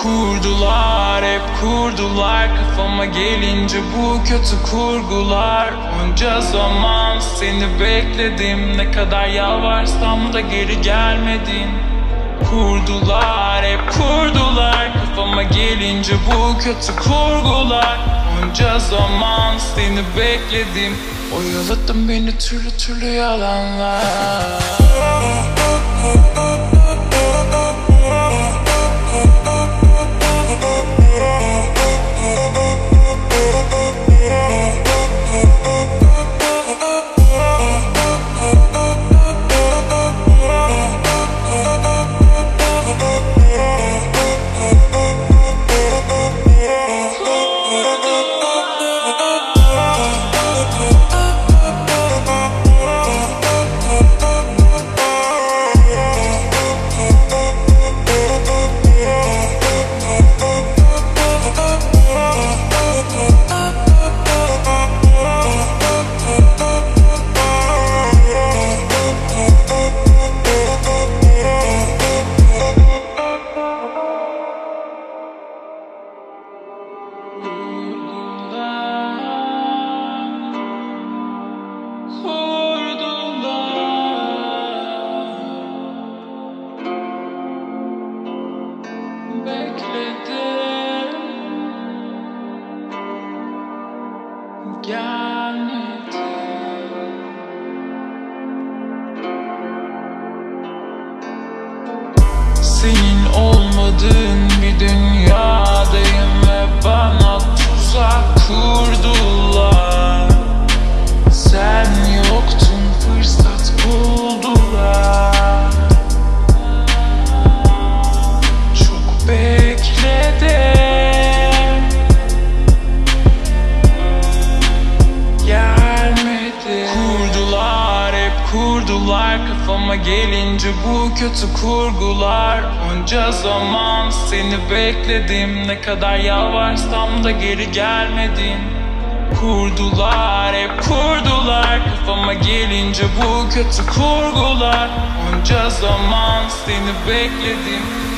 Kurdular, hep kurdular kafama gelince bu kötü kurgular. Onca zaman seni bekledim, ne kadar yalvarsam da geri gelmedin. Kurdular, hep kurdular kafama gelince bu kötü kurgular. Onca zaman seni bekledim, oyaladın beni türlü türlü yalanlar. Bekledim, gelmedi. Senin olmadığın bir dünyadayım ve bana tuzak kurdular. Sen yoktun, fırsat buldular. Çok bekledim, gelmedi. Kurdular, hep kurdular kafama gelince bu kötü kurgular. Onca zaman seni bekledim, ne kadar yalvarsam da geri gelmedin. Kurdular, hep kurdular kafama gelince bu kötü kurgular. Onca zaman seni bekledim,